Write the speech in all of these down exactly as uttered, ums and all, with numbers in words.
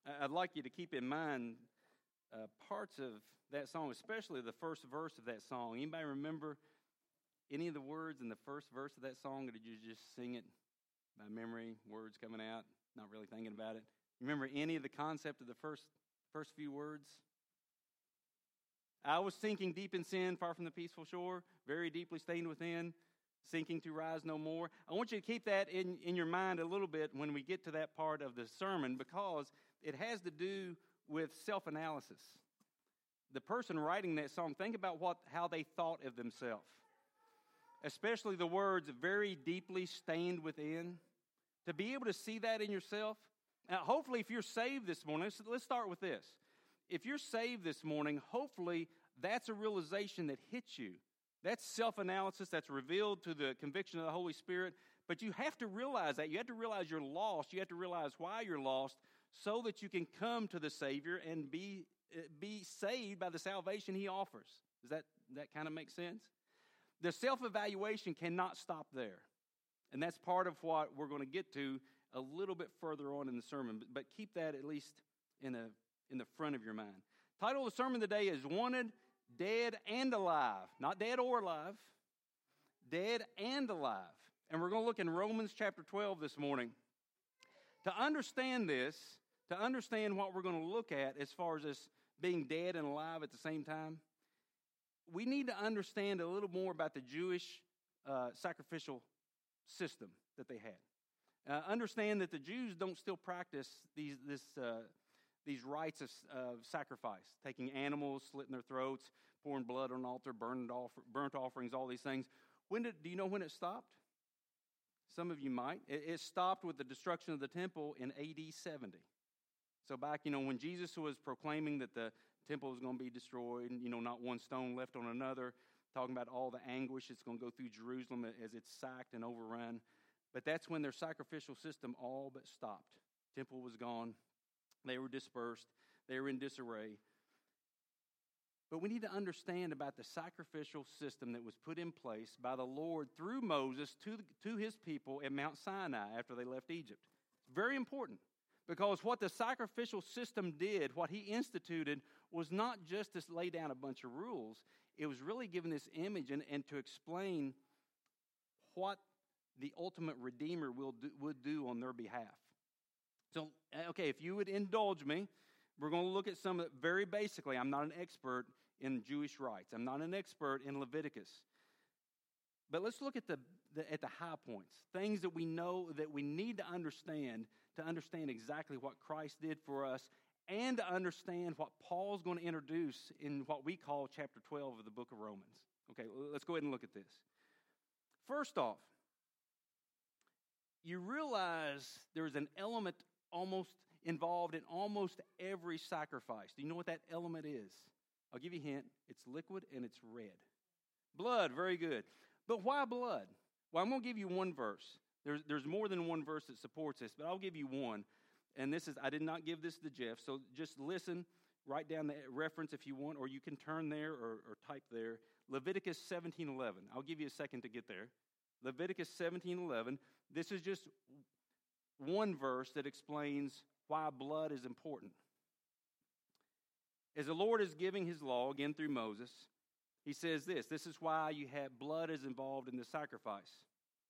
I'd like you to keep in mind uh, parts of that song, especially the first verse of that song. Anybody remember any of the words in the first verse of that song, or did you just sing it by memory, words coming out, not really thinking about it? Remember any of the concept of the first first few words? I was sinking deep in sin, far from the peaceful shore, very deeply stained within, sinking to rise no more. I want you to keep that in, in your mind a little bit when we get to that part of the sermon, because it has to do with self-analysis. The person writing that song, think about what how they thought of themselves. Especially the words, very deeply stained within. To be able to see that in yourself. Now, hopefully, if you're saved this morning, let's, let's start with this. If you're saved this morning, hopefully that's a realization that hits you. That's self-analysis that's revealed through the conviction of the Holy Spirit. But you have to realize that. You have to realize you're lost. You have to realize why you're lost so that you can come to the Savior and be, be saved by the salvation He offers. Does that, that kind of make sense? The self-evaluation cannot stop there. And that's part of what we're going to get to a little bit further on in the sermon. But, but keep that at least in, a, in the front of your mind. Title of the sermon today is Wanted, Dead, and Alive. Not dead or alive. Dead and alive. And we're going to look in Romans chapter twelve this morning. To understand this, to understand what we're going to look at as far as this being dead and alive at the same time, we need to understand a little more about the Jewish uh, sacrificial system that they had. Uh, understand that the Jews don't still practice these this uh, these rites of, of sacrifice, taking animals, slitting their throats, pouring blood on an altar, burnt, offer, burnt offerings, all these things. When did do you know when it stopped? Some of you might. It, it stopped with the destruction of the temple in A D seventy. So back, you know, when Jesus was proclaiming that the temple was going to be destroyed, and, you know, not one stone left on another, talking about all the anguish that's going to go through Jerusalem as it's sacked and overrun. But that's when their sacrificial system all but stopped. Temple was gone. They were dispersed. They were in disarray. But we need to understand about the sacrificial system that was put in place by the Lord through Moses to, to his people at Mount Sinai after they left Egypt. It's very important. Because what the sacrificial system did, what he instituted, was not just to lay down a bunch of rules. It was really giving this image and, and to explain what the ultimate Redeemer will do, would do on their behalf. So, okay, if you would indulge me, we're going to look at some of it very basically. I'm not an expert in Jewish rites. I'm not an expert in Leviticus. But let's look at the, the at the high points, things that we know that we need to understand to understand exactly what Christ did for us and to understand what Paul's going to introduce in what we call chapter twelve of the book of Romans. Okay, let's go ahead and look at this. First off, you realize there's an element almost involved in almost every sacrifice. Do you know what that element is? I'll give you a hint. It's liquid and it's red. Blood, very good. But why blood? Well, I'm going to give you one verse. There's, there's more than one verse that supports this, but I'll give you one. And this is, I did not give this to Jeff, so just listen, write down the reference if you want, or you can turn there or, or type there. Leviticus seventeen eleven. I'll give you a second to get there. Leviticus seventeen eleven. This is just one verse that explains why blood is important. As the Lord is giving his law, again through Moses, he says this, this is why you have blood is involved in the sacrifice.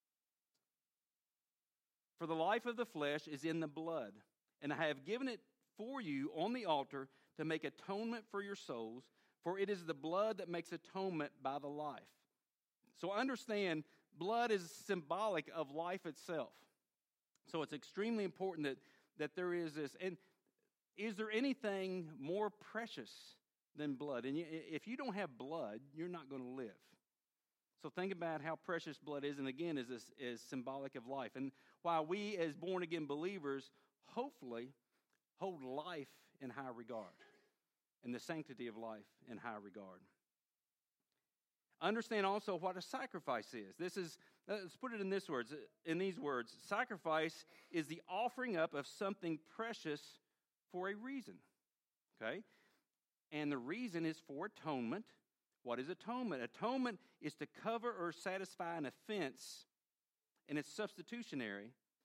For the life of the flesh is in the blood, and I have given it for you on the altar to make atonement for your souls, for it is the blood that makes atonement by the life. So understand, blood is symbolic of life itself. So it's extremely important that, that there is this. And is there anything more precious than blood? And if you don't have blood, you're not going to live. So think about how precious blood is, and again, is this is symbolic of life. And while we as born-again believers, hopefully, hold life in high regard, and the sanctity of life in high regard. Understand also what a sacrifice is. This is, let's put it in this words, in these words. Sacrifice is the offering up of something precious for a reason. Okay? And the reason is for atonement. What is atonement? Atonement is to cover or satisfy an offense, and it's substitutionary.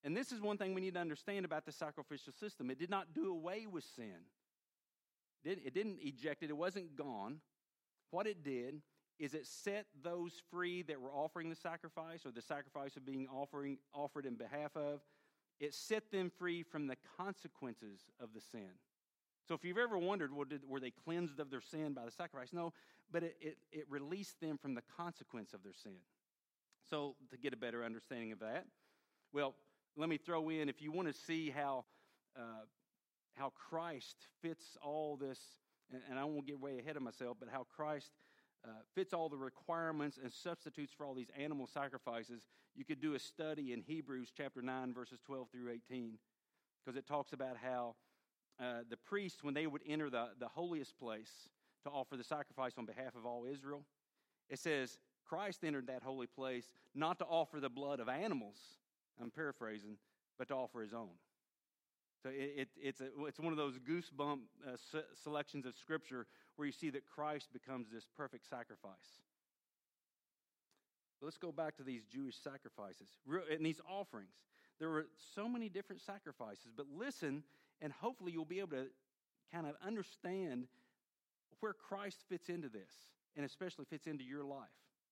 And this is one thing we need to understand about the sacrificial system. It did not do away with sin. It didn't eject it. It wasn't gone. What it did is it set those free that were offering the sacrifice, or the sacrifice of being offering offered in behalf of. It set them free from the consequences of the sin. So if you've ever wondered, well, did, were they cleansed of their sin by the sacrifice? No, but it, it, it released them from the consequence of their sin. So to get a better understanding of that, well, let me throw in, if you want to see how uh, how Christ fits all this, and, and I won't get way ahead of myself, but how Christ uh, fits all the requirements and substitutes for all these animal sacrifices, you could do a study in Hebrews chapter nine, verses twelve through eighteen, because it talks about how uh, the priests, when they would enter the, the holiest place to offer the sacrifice on behalf of all Israel, it says Christ entered that holy place not to offer the blood of animals, I'm paraphrasing, but to offer his own. So it, it, it's, a, it's one of those goosebump uh, se- selections of Scripture where you see that Christ becomes this perfect sacrifice. So let's go back to these Jewish sacrifices and these offerings. There were so many different sacrifices, but listen, and hopefully you'll be able to kind of understand where Christ fits into this, and especially fits into your life.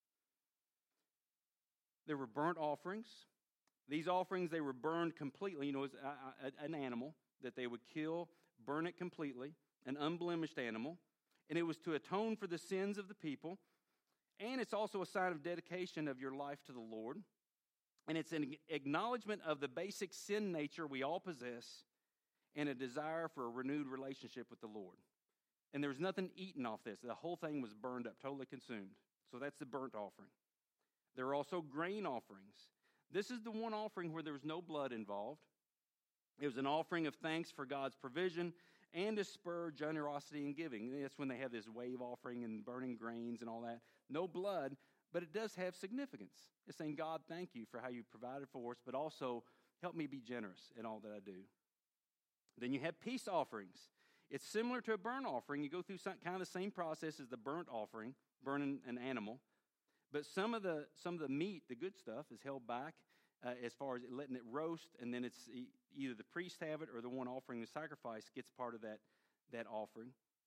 There were burnt offerings. These offerings, they were burned completely. You know, it was a, a, an animal that they would kill, burn it completely, an unblemished animal. And it was to atone for the sins of the people. And it's also a sign of dedication of your life to the Lord. And it's an acknowledgement of the basic sin nature we all possess and a desire for a renewed relationship with the Lord. And there was nothing eaten off this. The whole thing was burned up, totally consumed. So that's the burnt offering. There are also grain offerings. This is the one offering where there was no blood involved. It was an offering of thanks for God's provision and to spur generosity in giving. That's when they have this wave offering and burning grains and all that. No blood, but it does have significance. It's saying, God, thank you for how you provided for us, but also help me be generous in all that I do. Then you have peace offerings. It's similar to a burnt offering. You go through some, kind of the same process as the burnt offering, burning an animal. But some of the some of the meat, the good stuff, is held back uh, as far as letting it roast, and then it's e- either the priest have it or the one offering the sacrifice gets part of that, that offering.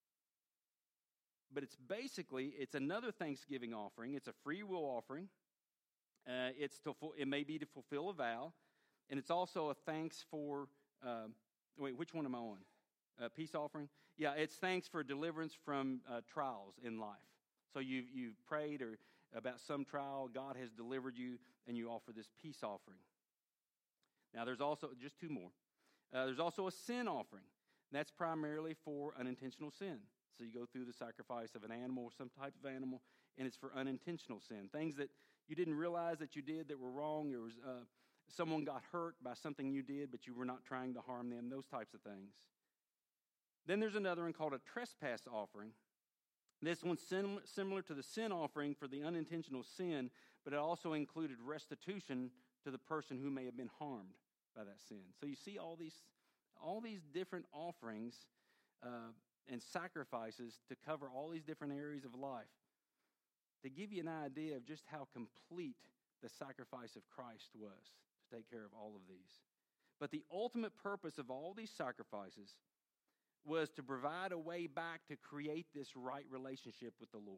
But it's basically, it's another Thanksgiving offering. It's a free will offering. Uh, it's to it may be to fulfill a vow, and it's also a thanks for, uh, wait, which one am I on? Uh, peace offering? Yeah, it's thanks for deliverance from uh, trials in life. So you've, you've prayed or about some trial, God has delivered you, and you offer this peace offering. Now, there's also, just two more. Uh, there's also a sin offering. That's primarily for unintentional sin. So you go through the sacrifice of an animal or some type of animal, and it's for unintentional sin. Things that you didn't realize that you did that were wrong. There was uh, someone got hurt by something you did, but you were not trying to harm them, those types of things. Then there's another one called a trespass offering. This one's sim- similar to the sin offering for the unintentional sin, but it also included restitution to the person who may have been harmed by that sin. So you see all these, all these different offerings uh, and sacrifices to cover all these different areas of life, to give you an idea of just how complete the sacrifice of Christ was to take care of all of these. But the ultimate purpose of all these sacrifices was to provide a way back to create this right relationship with the Lord.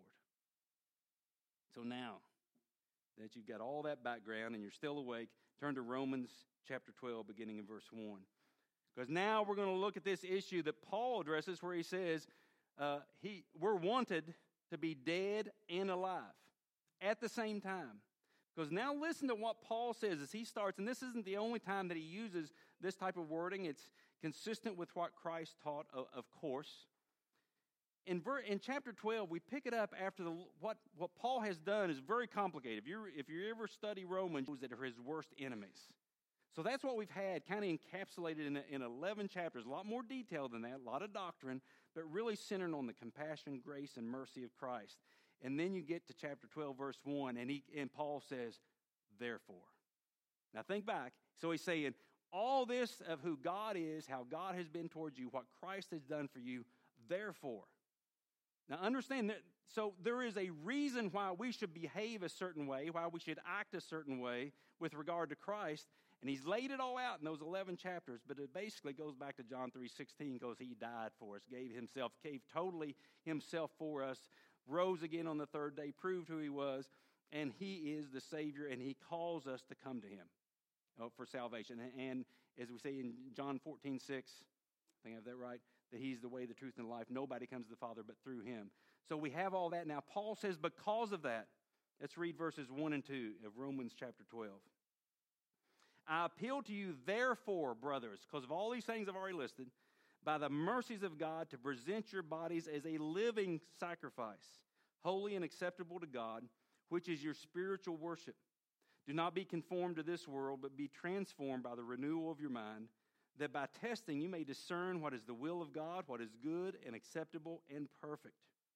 So now that you've got all that background and you're still awake, turn to Romans chapter twelve, beginning in verse one. Because now we're going to look at this issue that Paul addresses where he says uh, he we're wanted to be dead and alive at the same time. Because now listen to what Paul says as he starts, and this isn't the only time that he uses this type of wording. It's consistent with what Christ taught, of course. In, ver- in chapter twelve, we pick it up after the, what, what Paul has done is very complicated. If you if you ever study Romans, that are his worst enemies. So that's what we've had kind of encapsulated in, in eleven chapters. A lot more detail than that, a lot of doctrine, but really centered on the compassion, grace, and mercy of Christ. And then you get to chapter twelve, verse one, and, he, and Paul says, therefore. Now think back. So he's saying, all this of who God is, how God has been towards you, what Christ has done for you, therefore. Now understand that, so there is a reason why we should behave a certain way, why we should act a certain way with regard to Christ, And he's laid it all out in those eleven chapters, but it basically goes back to John three sixteen because he died for us, gave himself, gave totally himself for us, rose again on the third day, proved who he was, and he is the Savior, and he calls us to come to him uh, for salvation. And as we say in John fourteen six, I think I have that right, that he's the way, the truth, and the life. Nobody comes to the Father but through him. So we have all that. Now, Paul says because of that, let's read verses one and two of Romans chapter twelve. I appeal to you, therefore, brothers, because of all these things I've already listed, by the mercies of God, to present your bodies as a living sacrifice, holy and acceptable to God, which is your spiritual worship. Do not be conformed to this world, but be transformed by the renewal of your mind, that by testing you may discern what is the will of God, what is good and acceptable and perfect.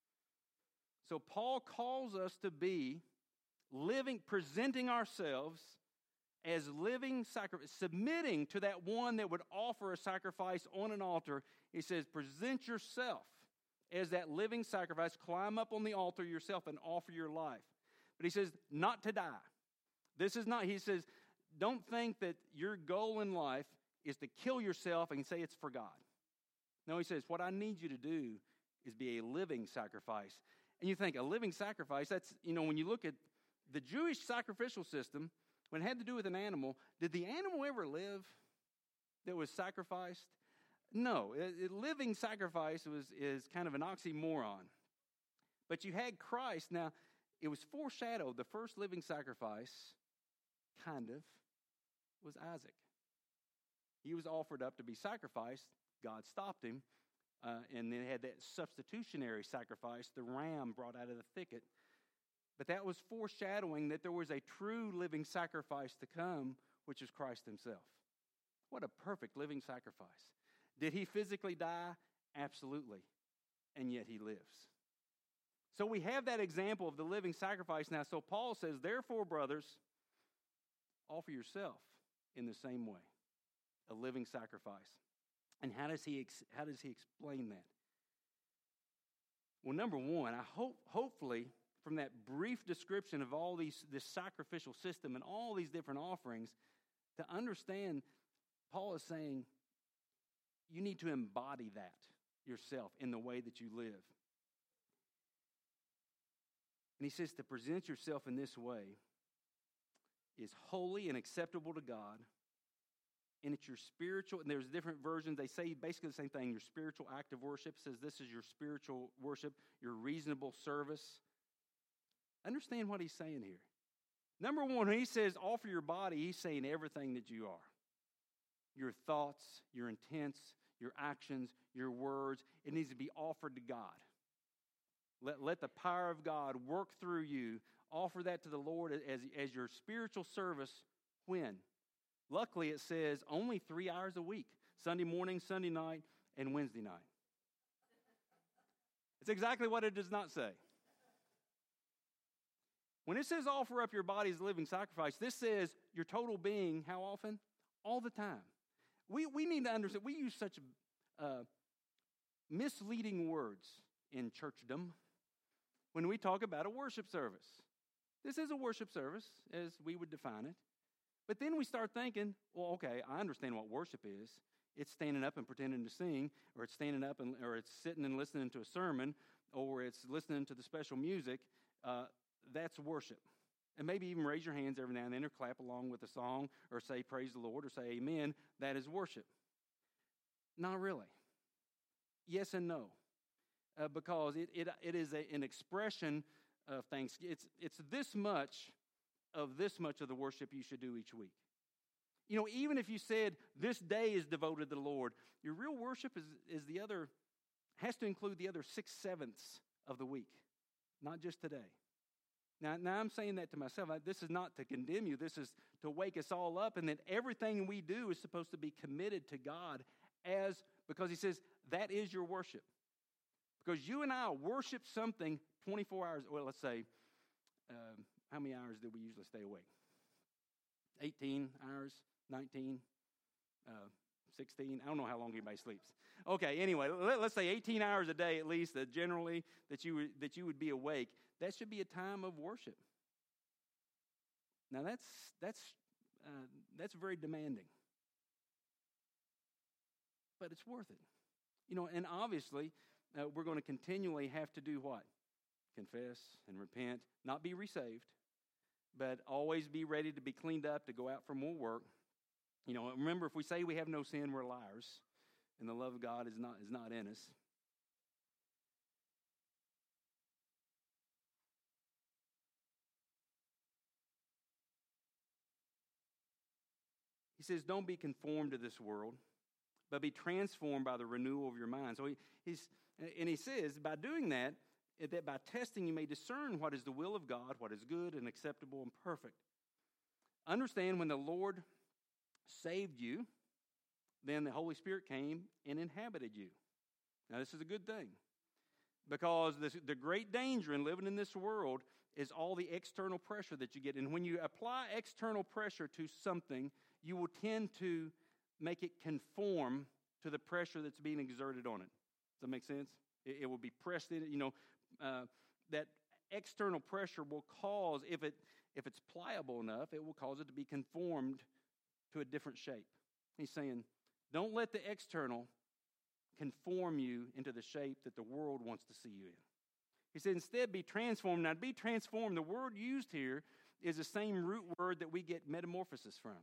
So Paul calls us to be living, presenting ourselves as living sacrifice, submitting to that one that would offer a sacrifice on an altar. He says, present yourself as that living sacrifice. Climb up on the altar yourself and offer your life. But he says, not to die. This is not, he says, don't think that your goal in life is to kill yourself and say it's for God. No, he says, what I need you to do is be a living sacrifice. And you think, a living sacrifice, that's, you know, when you look at the Jewish sacrificial system, when it had to do with an animal, did the animal ever live that was sacrificed? No. It, it, living sacrifice was is kind of an oxymoron. But you had Christ. Now, it was foreshadowed. The first living sacrifice, kind of, was Isaac. He was offered up to be sacrificed. God stopped him. Uh, and then had that substitutionary sacrifice, the ram brought out of the thicket. But that was foreshadowing that there was a true living sacrifice to come, which is Christ himself. What a perfect living sacrifice. Did he physically die? Absolutely. And yet he lives. So we have that example of the living sacrifice now. So Paul says, therefore, brothers, offer yourself in the same way, a living sacrifice. And how does he ex- how does he explain that? Well, number one, I hope hopefully from that brief description of all these this sacrificial system and all these different offerings, to understand, Paul is saying you need to embody that yourself in the way that you live. And he says to present yourself in this way is holy and acceptable to God. And it's your spiritual, and there's different versions. They say basically the same thing. Your spiritual act of worship says this is your spiritual worship, your reasonable service. Understand what he's saying here. Number one, when he says offer your body, he's saying everything that you are. Your thoughts, your intents, your actions, your words. It needs to be offered to God. Let, let the power of God work through you. Offer that to the Lord as, as your spiritual service. When? Luckily, it says only three hours a week, Sunday morning, Sunday night, and Wednesday night. It's exactly what it does not say. When it says offer up your body as a living sacrifice, this says your total being, how often? All the time. We, we need to understand, we use such uh, misleading words in churchdom when we talk about a worship service. This is a worship service, as we would define it. But then we start thinking, well, okay, I understand what worship is. It's standing up and pretending to sing, or it's standing up and, or it's sitting and listening to a sermon, or it's listening to the special music. Uh, that's worship. And maybe even raise your hands every now and then, or clap along with a song, or say praise the Lord, or say amen. That is worship. Not really. Yes and no. Uh, because it, it, it is a, an expression of thanks. It's, it's this much of this much of the worship you should do each week. You know, even if you said this day is devoted to the Lord, your real worship is, is the other, has to include the other six sevenths of the week, not just today. Now, now I'm saying that to myself. I, this is not to condemn you. This is to wake us all up, and that everything we do is supposed to be committed to God as, because he says that is your worship. Because you and I worship something twenty-four hours, well, let's say, um, how many hours do we usually stay awake? eighteen hours, nineteen, uh, sixteen. I don't know how long anybody sleeps. Okay, anyway, let, let's say eighteen hours a day at least, uh, generally, that you, that you would be awake. That should be a time of worship. Now, that's, that's uh, that's very demanding. But it's worth it. You know, and obviously, uh, we're going to continually have to do what? Confess and repent, not be resaved, but always be ready to be cleaned up, to go out for more work. You know, remember, if we say we have no sin, we're liars, and the love of God is not, is not in us. He says, don't be conformed to this world, but be transformed by the renewal of your mind. So he, he's, and he says, by doing that, that by testing you may discern what is the will of God, what is good and acceptable and perfect. Understand, when the Lord saved you, then the Holy Spirit came and inhabited you. Now, this is a good thing, because this, the great danger in living in this world is all the external pressure that you get. And when you apply external pressure to something, you will tend to make it conform to the pressure that's being exerted on it. Does that make sense? It, it will be pressed in it. You know, uh, that external pressure will cause, if it if it's pliable enough, it will cause it to be conformed to a different shape. He's saying, don't let the external conform you into the shape that the world wants to see you in. He said, instead, be transformed. Now, to be transformed, the word used here is the same root word that we get metamorphosis from.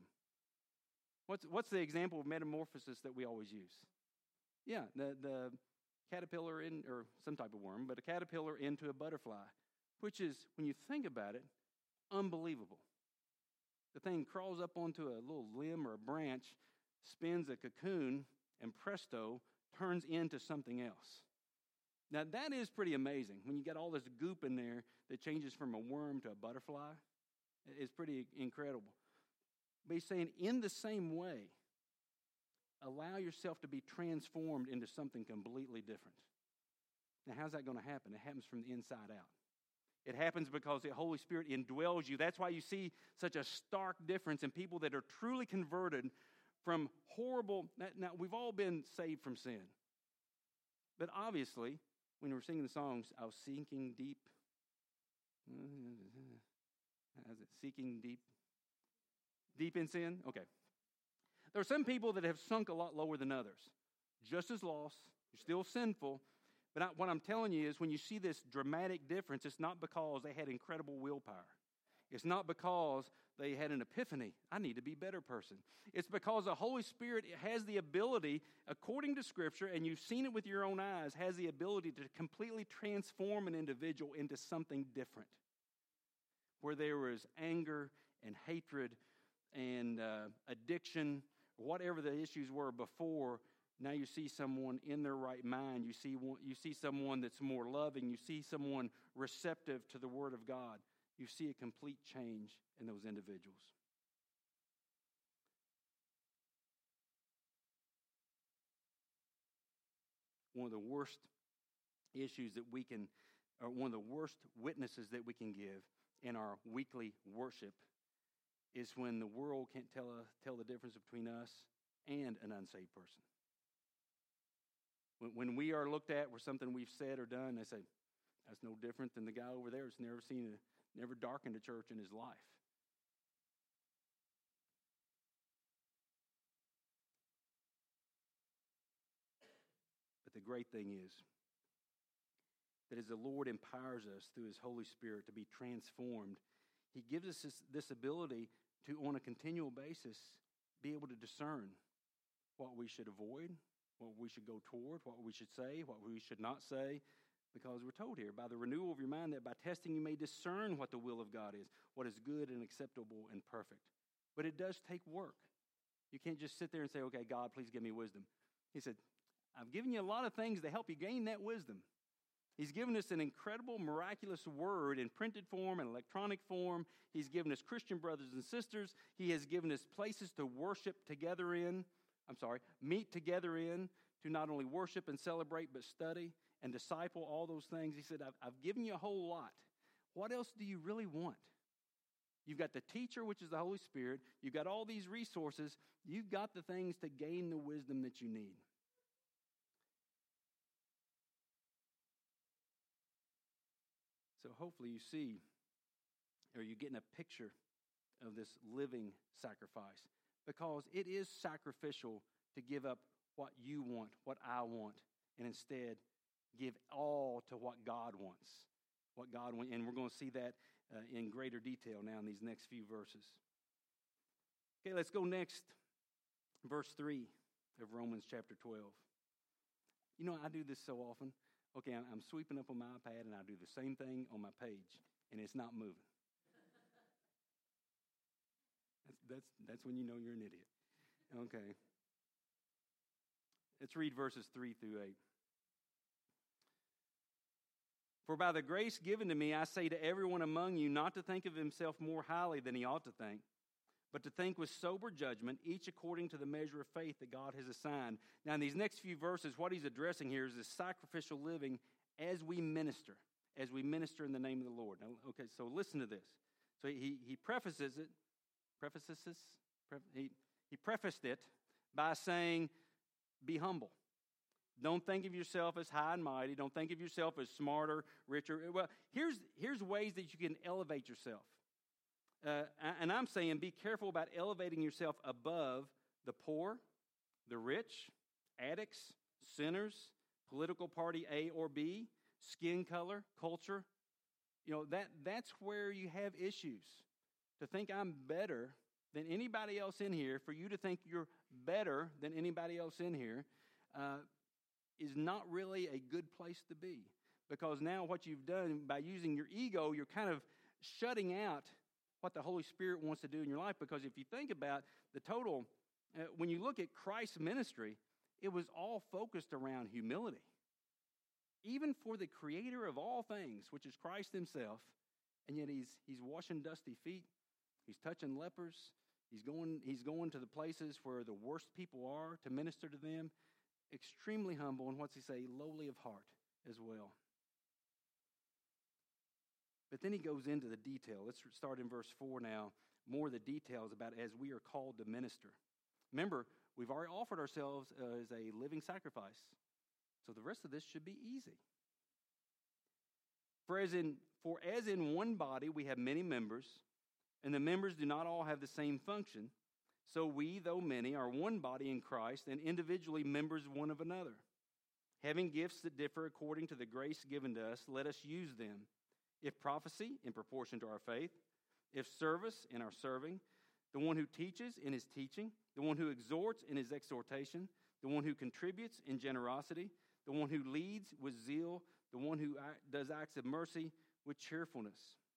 What's what's the example of metamorphosis that we always use? Yeah, the, the caterpillar in, or some type of worm, but a caterpillar into a butterfly, which is, when you think about it, unbelievable. The thing crawls up onto a little limb or a branch, spins a cocoon, and presto, turns into something else. Now, that is pretty amazing. When you got all this goop in there that changes from a worm to a butterfly, it's pretty incredible. But he's saying, in the same way, allow yourself to be transformed into something completely different. Now, how's that going to happen? It happens from the inside out. It happens because the Holy Spirit indwells you. That's why you see such a stark difference in people that are truly converted from horrible. Now, we've all been saved from sin. But obviously, when we're singing the songs, I was sinking deep. How's it? Seeking deep. Deep in sin? Okay. There are some people that have sunk a lot lower than others. Just as lost. You're still sinful. But I, what I'm telling you is, when you see this dramatic difference, it's not because they had incredible willpower. It's not because they had an epiphany. I need to be a better person. It's because the Holy Spirit has the ability, according to Scripture, and you've seen it with your own eyes, has the ability to completely transform an individual into something different. Where there was anger and hatred and uh, addiction, whatever the issues were before, now you see someone in their right mind. You see one, you see someone that's more loving. You see someone receptive to the Word of God. You see a complete change in those individuals. One of the worst issues that we can, or one of the worst witnesses that we can give in our weekly worship, is when the world can't tell, uh, tell the difference between us and an unsaved person. When, when we are looked at for something we've said or done, they say, that's no different than the guy over there who's never seen a, never darkened a church in his life. But the great thing is that as the Lord empowers us through His Holy Spirit to be transformed, He gives us this, this ability to, on a continual basis, be able to discern what we should avoid, what we should go toward, what we should say, what we should not say, because we're told here, by the renewal of your mind, that by testing you may discern what the will of God is, what is good and acceptable and perfect. But it does take work. You can't just sit there and say, okay, God, please give me wisdom. He said, I've given you a lot of things to help you gain that wisdom. He's given us an incredible, miraculous word in printed form and electronic form. He's given us Christian brothers and sisters. He has given us places to worship together in. I'm sorry, meet together in, to not only worship and celebrate, but study and disciple, all those things. He said, I've, I've given you a whole lot. What else do you really want? You've got the teacher, which is the Holy Spirit. You've got all these resources. You've got the things to gain the wisdom that you need. So hopefully you see, or you're getting a picture of this living sacrifice, because it is sacrificial to give up what you want, what I want, and instead give all to what God wants. What God wants, and we're going to see that uh, in greater detail now in these next few verses. Okay, let's go next. Verse three of Romans chapter twelve. You know, I do this so often. Okay, I'm, I'm sweeping up on my iPad, and I do the same thing on my page, and it's not moving. That's, that's, that's when you know you're an idiot. Okay. Let's read verses three through eight. For by the grace given to me, I say to everyone among you not to think of himself more highly than he ought to think, but to think with sober judgment, each according to the measure of faith that God has assigned. Now, in these next few verses, what he's addressing here is this sacrificial living as we minister, as we minister in the name of the Lord. Now, okay, so listen to this. So he, he prefaces it, prefaces this, he, he prefaced it by saying, be humble. Don't think of yourself as high and mighty. Don't think of yourself as smarter, richer. Well, here's, here's ways that you can elevate yourself. Uh, and I'm saying be careful about elevating yourself above the poor, the rich, addicts, sinners, political party A or B, skin color, culture. You know, that that's where you have issues. To think I'm better than anybody else in here, for you to think you're better than anybody else in here, uh, is not really a good place to be. Because now what you've done by using your ego, you're kind of shutting out what the Holy Spirit wants to do in your life. Because if you think about the total, uh, when you look at Christ's ministry, it was all focused around humility. Even for the creator of all things, which is Christ himself, and yet he's he's washing dusty feet, he's touching lepers, he's going, he's going to the places where the worst people are to minister to them. Extremely humble, and what's he say? Lowly of heart as well. But then he goes into the detail. Let's start in verse four now. More of the details about as we are called to minister. Remember, we've already offered ourselves uh, as a living sacrifice. So the rest of this should be easy. For as in, for as in one body we have many members, and the members do not all have the same function, so we, though many, are one body in Christ and individually members one of another. Having gifts that differ according to the grace given to us, let us use them. If prophecy, in proportion to our faith. If service, in our serving. The one who teaches, in his teaching. The one who exhorts, in his exhortation. The one who contributes, in generosity. The one who leads, with zeal. The one who does acts of mercy, with cheerfulness.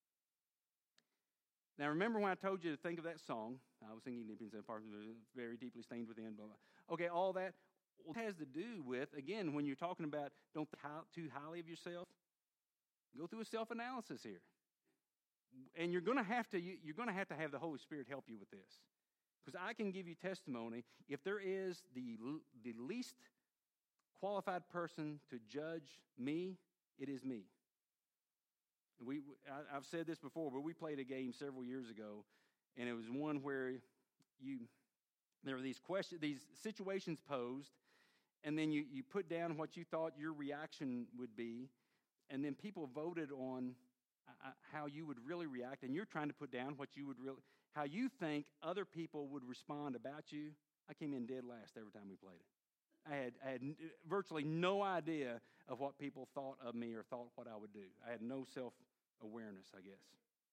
Now, remember when I told you to think of that song? I was thinking very deeply stained within. Blah, blah. Okay, all that has to do with, again, when you're talking about don't think too highly of yourself, go through a self-analysis here. And you're going to have to you're going to have to have the Holy Spirit help you with this. Because I can give you testimony, if there is the, the least qualified person to judge me, it is me. We, I, I've said this before, but we played a game several years ago, and it was one where you there were these questions, these situations posed, and then you, you put down what you thought your reaction would be, and then people voted on uh, how you would really react, and you're trying to put down what you would really, how you think other people would respond about you. I came in dead last every time we played it. I had, I had virtually no idea of what people thought of me or thought what I would do. I had no self-awareness, I guess,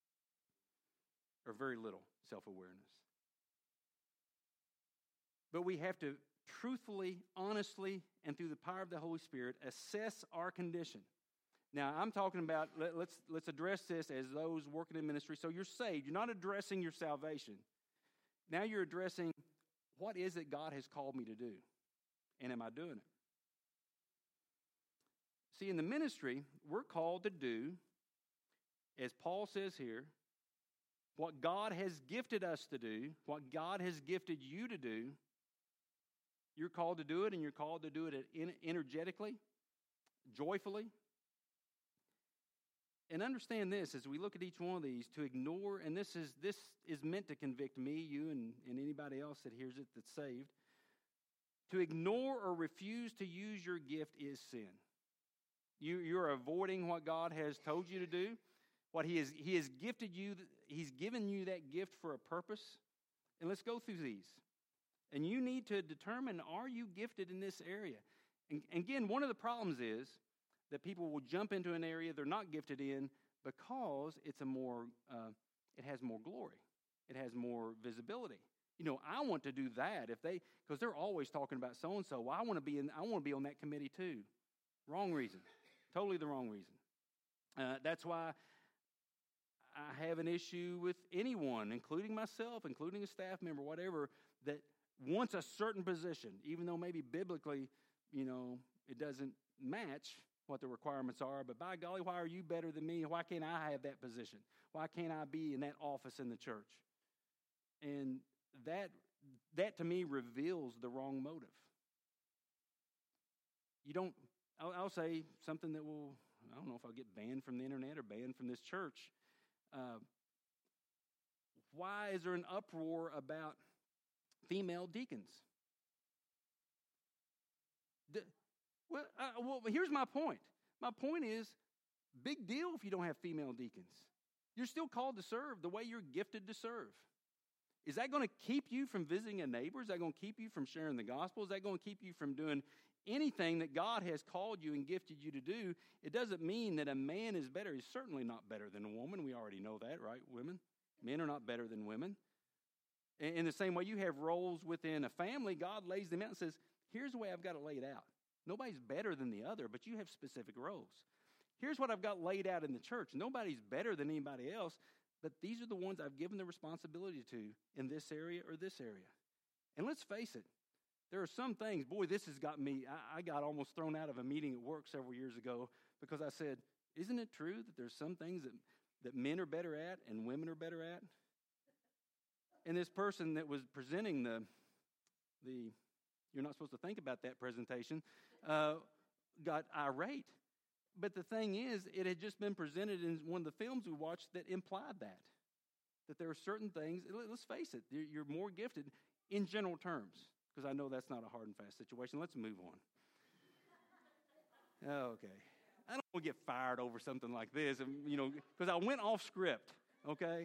or very little self-awareness. But we have to truthfully, honestly, and through the power of the Holy Spirit, assess our condition. Now, I'm talking about, let, let's, let's address this as those working in ministry. So you're saved. You're not addressing your salvation. Now you're addressing, what is it God has called me to do? And am I doing it? See, in the ministry, we're called to do, as Paul says here, what God has gifted us to do, what God has gifted you to do. You're called to do it, and you're called to do it energetically, joyfully. And understand this, as we look at each one of these, to ignore, and this is this is meant to convict me, you, and, and anybody else that hears it that's saved. To ignore or refuse to use your gift is sin. You, you're avoiding what God has told you to do. What he has, he has gifted you, he's given you that gift for a purpose. And let's go through these. And you need to determine, are you gifted in this area? And, and again, one of the problems is that people will jump into an area they're not gifted in because it's a more, uh, it has more glory. It has more visibility. You know, I want to do that if they, because they're always talking about so-and-so. Well, I want to be in, I want to be on that committee too. Wrong reason. Totally the wrong reason. Uh, that's why I have an issue with anyone, including myself, including a staff member, whatever, that wants a certain position, even though maybe biblically, you know, it doesn't match what the requirements are. But by golly, why are you better than me? Why can't I have that position? Why can't I be in that office in the church? And that, that to me reveals the wrong motive. You don't, I'll, I'll say something that will, I don't know if I'll get banned from the internet or banned from this church. Uh, why is there an uproar about female deacons? The, well, uh, well, here's my point. My point is, big deal if you don't have female deacons. You're still called to serve the way you're gifted to serve. Is that going to keep you from visiting a neighbor? Is that going to keep you from sharing the gospel? Is that going to keep you from doing anything that God has called you and gifted you to do? It doesn't mean that a man is better. He's certainly not better than a woman. We already know that, right, women? Men are not better than women. In the same way you have roles within a family, God lays them out and says, here's the way I've got it laid out. Nobody's better than the other, but you have specific roles. Here's what I've got laid out in the church. Nobody's better than anybody else, but these are the ones I've given the responsibility to in this area or this area. And let's face it, there are some things, boy, this has got me, I, I got almost thrown out of a meeting at work several years ago because I said, isn't it true that there's some things that, that men are better at and women are better at? And this person that was presenting the, the you're not supposed to think about that presentation, uh, got irate. But the thing is, it had just been presented in one of the films we watched that implied that. That there are certain things, let's face it, you're more gifted in general terms. Because I know that's not a hard and fast situation. Let's move on. Okay. I don't want to get fired over something like this, you know, because I went off script, okay?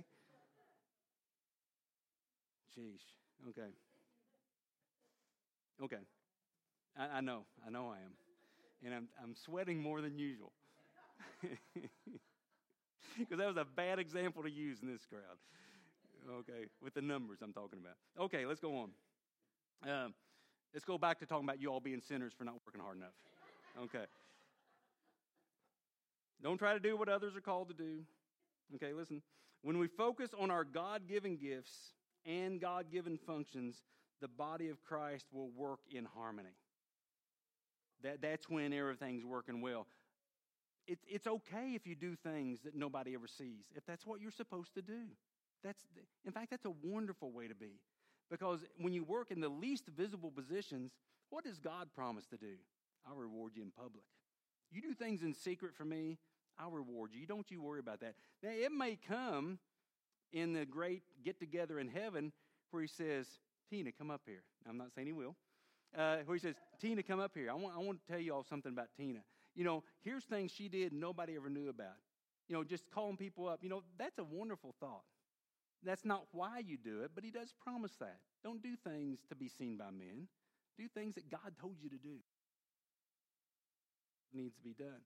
Jeez, okay. Okay. I, I know, I know I am. And I'm I'm sweating more than usual. Because that was a bad example to use in this crowd. Okay, with the numbers I'm talking about. Okay, let's go on. Um, let's go back to talking about you all being sinners for not working hard enough. Okay. Don't try to do what others are called to do. Okay, listen. When we focus on our God-given gifts and God-given functions, the body of Christ will work in harmony. That, that's when everything's working well. It, it's okay if you do things that nobody ever sees, if that's what you're supposed to do. That's, in fact, that's a wonderful way to be. Because when you work in the least visible positions, what does God promise to do? I'll reward you in public. You do things in secret for me, I'll reward you. Don't you worry about that. Now, it may come in the great get-together in heaven where he says, Tina, come up here. I'm not saying he will. Uh, where he says, Tina, come up here. I want, I want to tell you all something about Tina. You know, here's things she did nobody ever knew about. You know, just calling people up. You know, that's a wonderful thought. That's not why you do it, but he does promise that. Don't do things to be seen by men. Do things that God told you to do. It needs to be done.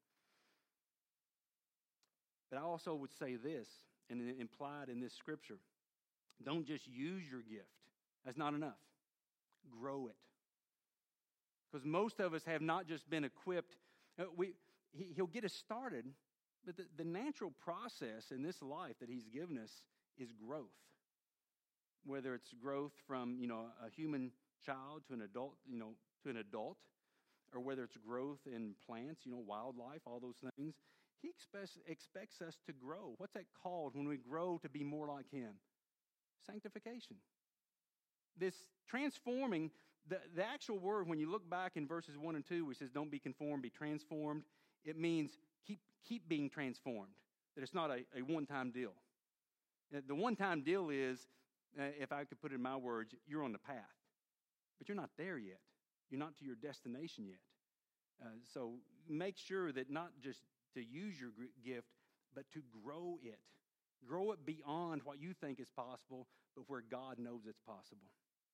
But I also would say this, and implied in this scripture, don't just use your gift. That's not enough. Grow it. Because most of us have not just been equipped. Uh, we, he, he'll get us started, but the, the natural process in this life that he's given us is growth. Whether it's growth from, you know, a human child to an adult, you know, to an adult, or whether it's growth in plants, you know, wildlife, all those things. He expects, expects us to grow. What's that called when we grow to be more like him? Sanctification. This transforming, the, the actual word, when you look back in verses one and two, which says, don't be conformed, be transformed, it means keep keep being transformed. That it's not a, a one-time deal. The one-time deal is, uh, if I could put it in my words, you're on the path. But you're not there yet. You're not to your destination yet. Uh, so make sure that not just to use your gift, but to grow it. Grow it beyond what you think is possible, but where God knows it's possible.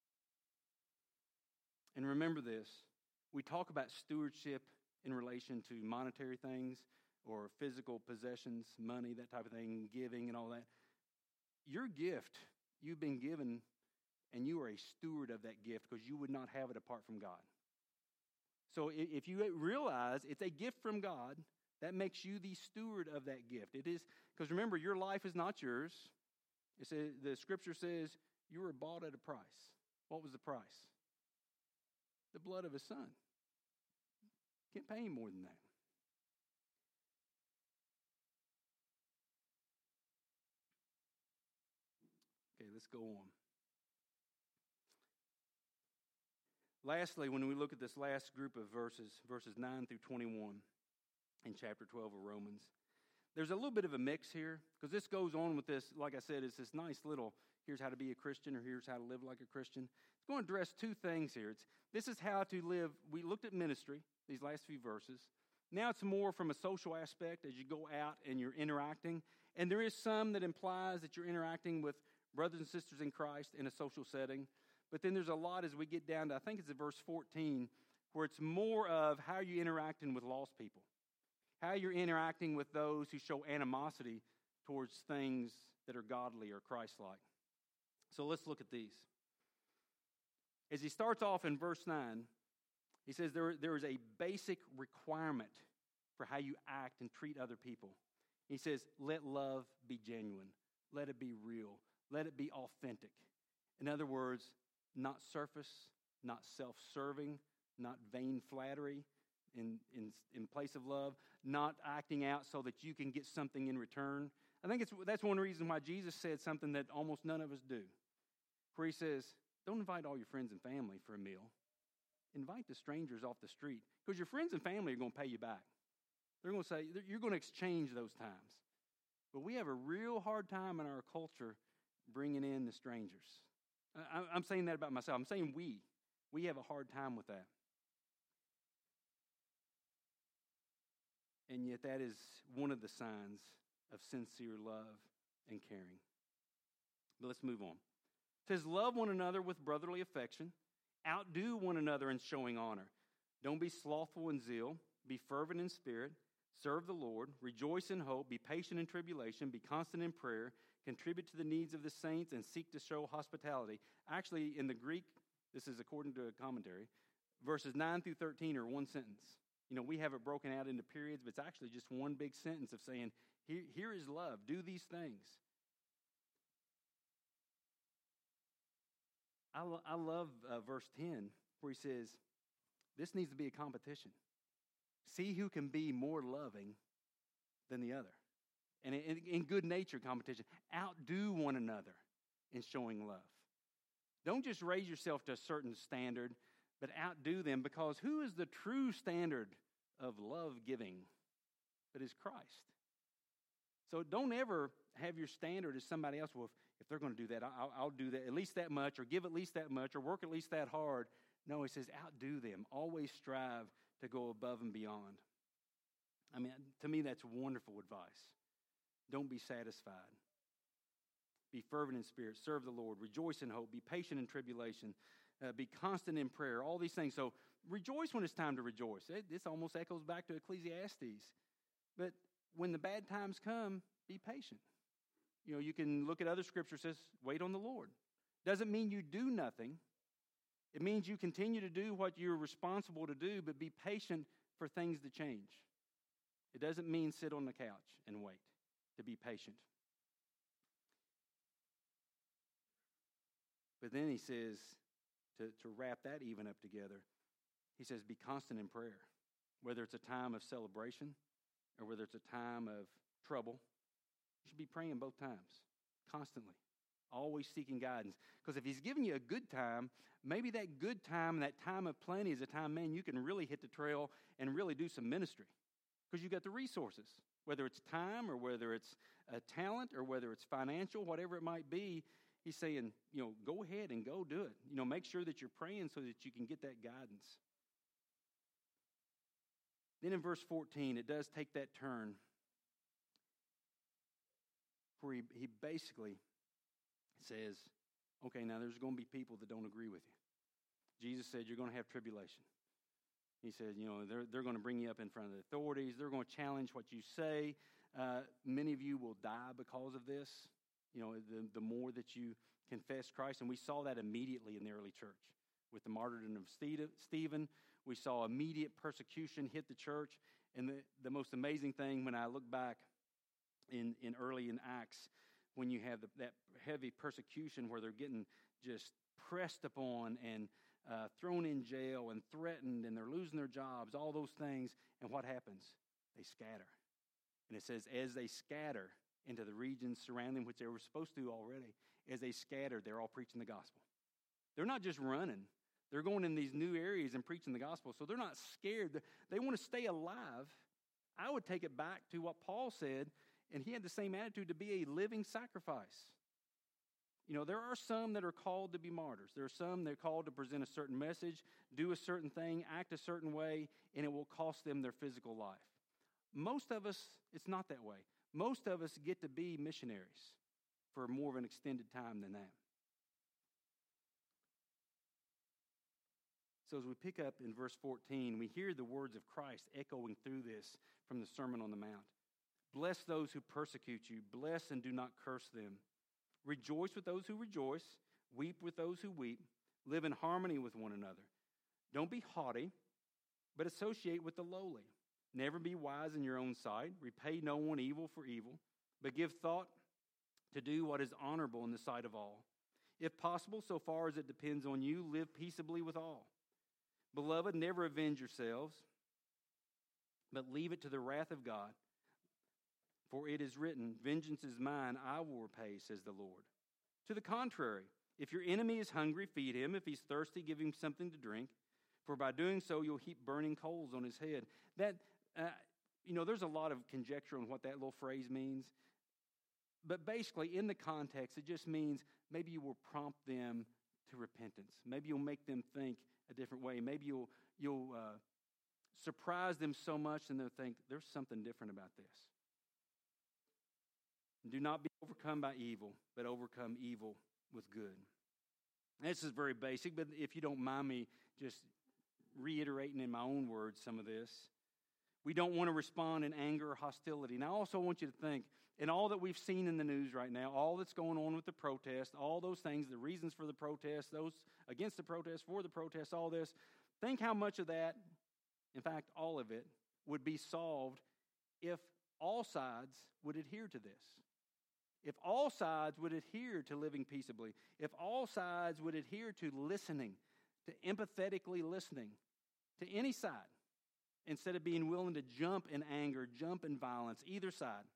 And remember this, we talk about stewardship in relation to monetary things or physical possessions, money, that type of thing, giving and all that. Your gift, you've been given, and you are a steward of that gift because you would not have it apart from God. So if you realize it's a gift from God, that makes you the steward of that gift. It is, because remember, your life is not yours. It says, the scripture says you were bought at a price. What was the price? The blood of his son. Can't pay any more than that. Okay, let's go on. Lastly, when we look at this last group of verses, verses nine through twenty-one in chapter twelve of Romans, there's a little bit of a mix here because this goes on with this, like I said, it's this nice little, here's how to be a Christian or here's how to live like a Christian. It's going to address two things here. It's This is how to live. We looked at ministry, these last few verses. Now it's more from a social aspect as you go out and you're interacting. And there is some that implies that you're interacting with brothers and sisters in Christ in a social setting. But then there's a lot as we get down to, I think it's at verse fourteen, where it's more of how you're interacting with lost people. How you're interacting with those who show animosity towards things that are godly or Christ-like. So let's look at these. As he starts off in verse nine, he says there, there is a basic requirement for how you act and treat other people. He says, let love be genuine. Let it be real. Let it be authentic. In other words, not surface, not self-serving, not vain flattery in, in, in place of love, not acting out so that you can get something in return. I think it's that's one reason why Jesus said something that almost none of us do, where he says, don't invite all your friends and family for a meal. Invite the strangers off the street, because your friends and family are going to pay you back. They're going to say, you're going to exchange those times. But we have a real hard time in our culture bringing in the strangers. I'm saying that about myself. I'm saying we. We have a hard time with that. And yet that is one of the signs of sincere love and caring. But let's move on. It says, love one another with brotherly affection. Outdo one another in showing honor. Don't be slothful in zeal. Be fervent in spirit. Serve the Lord. Rejoice in hope. Be patient in tribulation. Be constant in prayer. Contribute to the needs of the saints and seek to show hospitality. Actually, in the Greek, this is according to a commentary, verses nine through thirteen are one sentence. You know, we have it broken out into periods, but it's actually just one big sentence of saying, here, here is love. Do these things. I, lo- I love uh, verse ten, where he says, this needs to be a competition. See who can be more loving than the other. And in, in good nature competition, outdo one another in showing love. Don't just raise yourself to a certain standard, but outdo them, because who is the true standard of love giving but is Christ? So don't ever have your standard as somebody else. Well, if, if they're going to do that, I'll, I'll do that at least that much, or give at least that much, or work at least that hard. No, he says outdo them. Always strive to go above and beyond. I mean, to me, that's wonderful advice. Don't be satisfied. Be fervent in spirit. Serve the Lord. Rejoice in hope. Be patient in tribulation. Uh, be constant in prayer. All these things. So rejoice when it's time to rejoice. It, this almost echoes back to Ecclesiastes. But when the bad times come, be patient. You know, you can look at other scriptures that says, wait on the Lord. Doesn't mean you do nothing. It means you continue to do what you're responsible to do, but be patient for things to change. It doesn't mean sit on the couch and wait. To be patient. But then he says, to, to wrap that even up together, he says, be constant in prayer. Whether it's a time of celebration or whether it's a time of trouble, you should be praying both times, constantly, always seeking guidance. Because if he's giving you a good time, maybe that good time, that time of plenty is a time, man, you can really hit the trail and really do some ministry. Because you've got the resources. Whether it's time or whether it's a talent or whether it's financial, whatever it might be, he's saying, you know, go ahead and go do it. You know, make sure that you're praying so that you can get that guidance. Then in verse fourteen, it does take that turn. where he, he basically says, okay, now there's going to be people that don't agree with you. Jesus said you're going to have tribulation. He said, you know, they're, they're going to bring you up in front of the authorities. They're going to challenge what you say. Uh, many of you will die because of this, you know, the, the more that you confess Christ. And we saw that immediately in the early church. With the martyrdom of Stephen, we saw immediate persecution hit the church. And the, the most amazing thing, when I look back in, in early in Acts, when you have the, that heavy persecution where they're getting just pressed upon and uh, thrown in jail and threatened, and they're losing their jobs, all those things, and what happens? They scatter. And it says, as they scatter into the regions surrounding, which they were supposed to already, as they scattered, they're all preaching the gospel. They're not just running. They're going in these new areas and preaching the gospel. So they're not scared. They want to stay alive. I would take it back to what Paul said, and he had the same attitude, to be a living sacrifice. You know, there are some that are called to be martyrs. There are some that are called to present a certain message, do a certain thing, act a certain way, and it will cost them their physical life. Most of us, it's not that way. Most of us get to be missionaries for more of an extended time than that. So as we pick up in verse fourteen, we hear the words of Christ echoing through this from the Sermon on the Mount. Bless those who persecute you. Bless and do not curse them. Rejoice with those who rejoice. Weep with those who weep. Live in harmony with one another. Don't be haughty, but associate with the lowly. Never be wise in your own sight. Repay no one evil for evil, but give thought to do what is honorable in the sight of all. If possible, so far as it depends on you, live peaceably with all. Beloved, never avenge yourselves, but leave it to the wrath of God. For it is written, vengeance is mine, I will repay, says the Lord. To the contrary, if your enemy is hungry, feed him. If he's thirsty, give him something to drink. For by doing so, you'll heap burning coals on his head. That, uh, you know, there's a lot of conjecture on what that little phrase means. But basically, in the context, it just means maybe you will prompt them to repentance. Maybe you'll make them think a different way. Maybe you'll, you'll uh, surprise them so much and they'll think, there's something different about this. Do not be overcome by evil, but overcome evil with good. This is very basic, but if you don't mind me just reiterating in my own words some of this. We don't want to respond in anger or hostility. And I also want you to think, in all that we've seen in the news right now, all that's going on with the protest, all those things, the reasons for the protest, those against the protest, for the protest, all this, think how much of that, in fact, all of it, would be solved if all sides would adhere to this. If all sides would adhere to living peaceably, if all sides would adhere to listening, to empathetically listening to any side, instead of being willing to jump in anger, jump in violence, either side.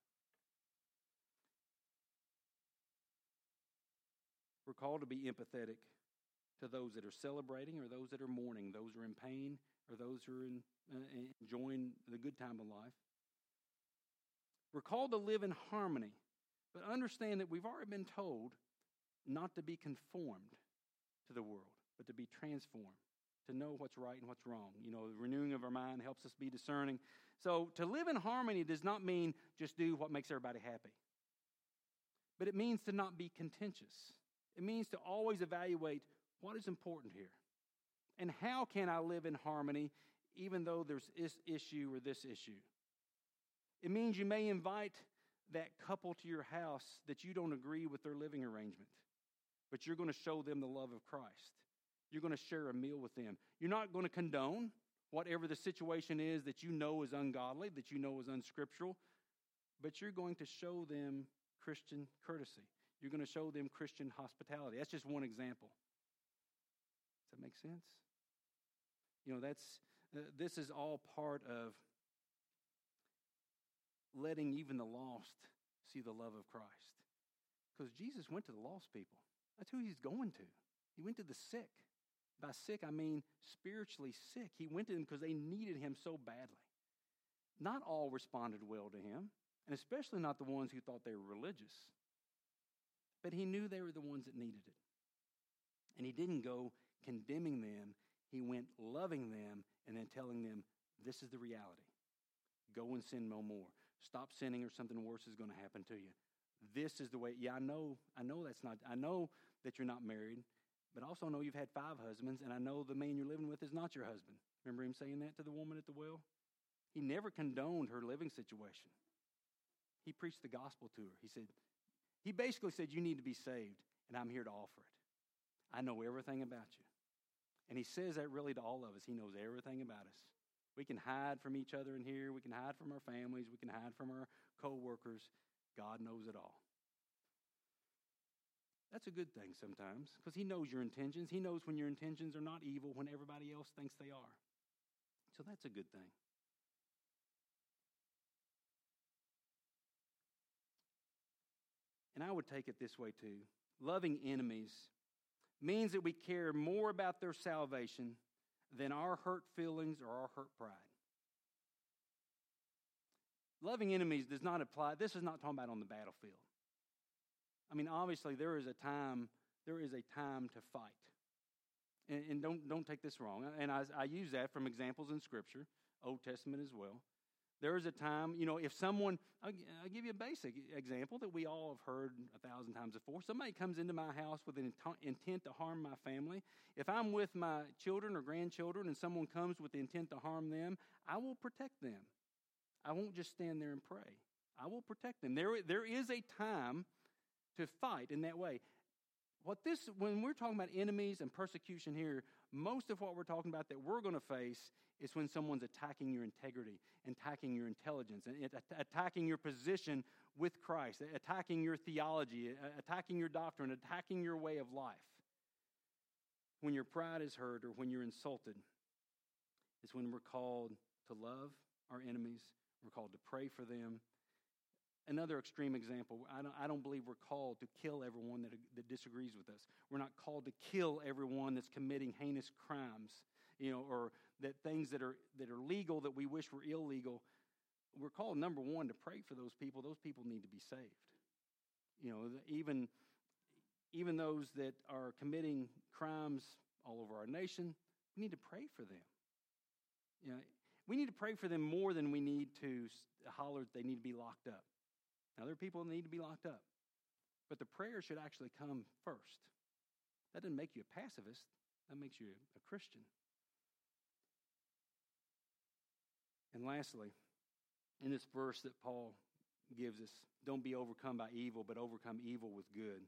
We're called to be empathetic to those that are celebrating or those that are mourning, those who are in pain or those who are in, uh, enjoying the good time of life. We're called to live in harmony. But understand that we've already been told not to be conformed to the world, but to be transformed, to know what's right and what's wrong. You know, the renewing of our mind helps us be discerning. So to live in harmony does not mean just do what makes everybody happy. But it means to not be contentious. It means to always evaluate what is important here. And how can I live in harmony even though there's this issue or this issue? It means you may invite that couple to your house that you don't agree with their living arrangement, but you're going to show them the love of Christ. You're going to share a meal with them. You're not going to condone whatever the situation is that you know is ungodly, that you know is unscriptural, but you're going to show them Christian courtesy. You're going to show them Christian hospitality. That's just one example. Does that make sense? You know, that's uh, this is all part of letting even the lost see the love of Christ. Because Jesus went to the lost people. That's who he's going to. He went to the sick. By sick, I mean spiritually sick. He went to them because they needed him so badly. Not all responded well to him, and especially not the ones who thought they were religious. But he knew they were the ones that needed it. And he didn't go condemning them. He went loving them and then telling them, this is the reality. Go and sin no more. Stop sinning or something worse is going to happen to you. this is the way. Yeah, I know, I know that's not, I know that you're not married, but I also know you've had five husbands, and I know the man you're living with is not your husband. Remember him saying that to the woman at the well? He never condoned her living situation. He preached the gospel to her. He said, he basically said, you need to be saved, and I'm here to offer it. I know everything about you. And he says that really to all of us. He knows everything about us. We can hide from each other in here. We can hide from our families. We can hide from our co-workers. God knows it all. That's a good thing sometimes, because he knows your intentions. He knows when your intentions are not evil, when everybody else thinks they are. So that's a good thing. And I would take it this way too. Loving enemies means that we care more about their salvation than our hurt feelings or our hurt pride. Loving enemies does not apply. This is not talking about on the battlefield. I mean, obviously, there is a time, there is a time to fight. And, and don't, don't take this wrong. And I, I use that from examples in Scripture, Old Testament as well. There is a time, you know, if someone, I'll, I'll give you a basic example that we all have heard a thousand times before. Somebody comes into my house with an intent to harm my family. If I'm with my children or grandchildren and someone comes with the intent to harm them, I will protect them. I won't just stand there and pray. I will protect them. There, there is a time to fight in that way. What this, when we're talking about enemies and persecution here, most of what we're talking about that we're going to face is when someone's attacking your integrity, attacking your intelligence, and attacking your position with Christ, attacking your theology, attacking your doctrine, attacking your way of life. When your pride is hurt or when you're insulted, it's when we're called to love our enemies. We're called to pray for them. Another extreme example, I don't, I don't believe we're called to kill everyone that, that disagrees with us. We're not called to kill everyone that's committing heinous crimes, you know, or that things that are that are legal that we wish were illegal. We're called, number one, to pray for those people. Those people need to be saved. You know, even, even those that are committing crimes all over our nation, we need to pray for them. You know, we need to pray for them more than we need to holler that they need to be locked up. Now, there are people that need to be locked up. But the prayer should actually come first. That doesn't make you a pacifist. That makes you a Christian. And lastly, in this verse that Paul gives us, don't be overcome by evil, but overcome evil with good.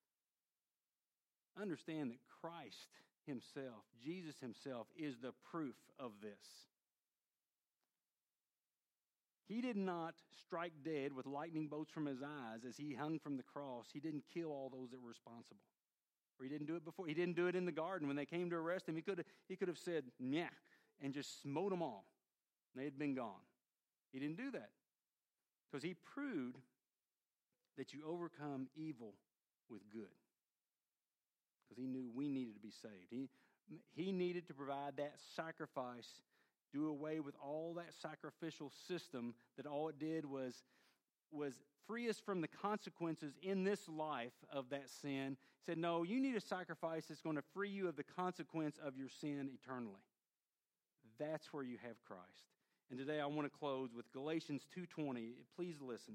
Understand that Christ himself, Jesus himself, is the proof of this. He did not strike dead with lightning bolts from his eyes as he hung from the cross. He didn't kill all those that were responsible. Or he didn't do it before. He didn't do it in the garden. When they came to arrest him, he could have, he could have said, "Nyah," and just smote them all. They had been gone. He didn't do that. Because he proved that you overcome evil with good. Because he knew we needed to be saved. He, he needed to provide that sacrifice, do away with all that sacrificial system that all it did was, was free us from the consequences in this life of that sin. He said, no, you need a sacrifice that's going to free you of the consequence of your sin eternally. That's where you have Christ. And today I want to close with Galatians two twenty. Please listen.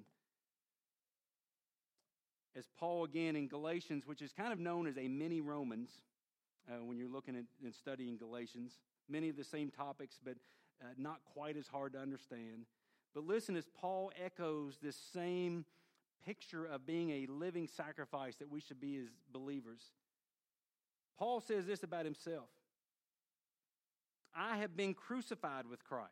As Paul again in Galatians, which is kind of known as a mini Romans, uh, when you're looking at and studying Galatians, many of the same topics, but uh, not quite as hard to understand. But listen as Paul echoes this same picture of being a living sacrifice that we should be as believers. Paul says this about himself. I have been crucified with Christ.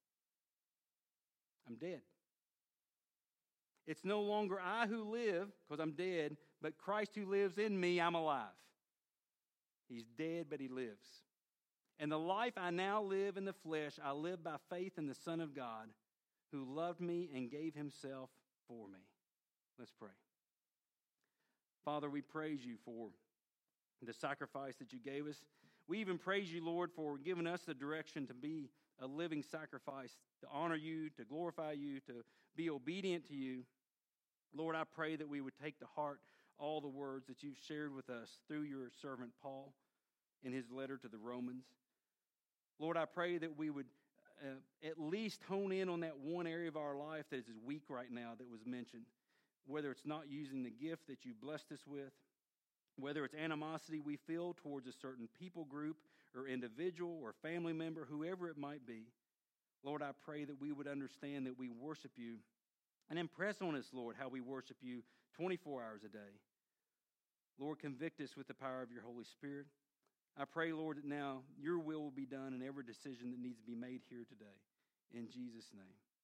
I'm dead. It's no longer I who live, because I'm dead, but Christ who lives in me, I'm alive. He's dead, but he lives. And the life I now live in the flesh, I live by faith in the Son of God, who loved me and gave himself for me. Let's pray. Father, we praise you for the sacrifice that you gave us. We even praise you, Lord, for giving us the direction to be a living sacrifice, to honor you, to glorify you, to be obedient to you. Lord, I pray that we would take to heart all the words that you've shared with us through your servant Paul in his letter to the Romans. Lord, I pray that we would uh, at least hone in on that one area of our life that is weak right now that was mentioned. whether it's not using the gift that you blessed us with, whether it's animosity we feel towards a certain people group or individual or family member, whoever it might be. Lord, I pray that we would understand that we worship you and impress on us, Lord, how we worship you twenty-four hours a day. Lord, convict us with the power of your Holy Spirit. I pray, Lord, that now your will will be done in every decision that needs to be made here today. In Jesus' name.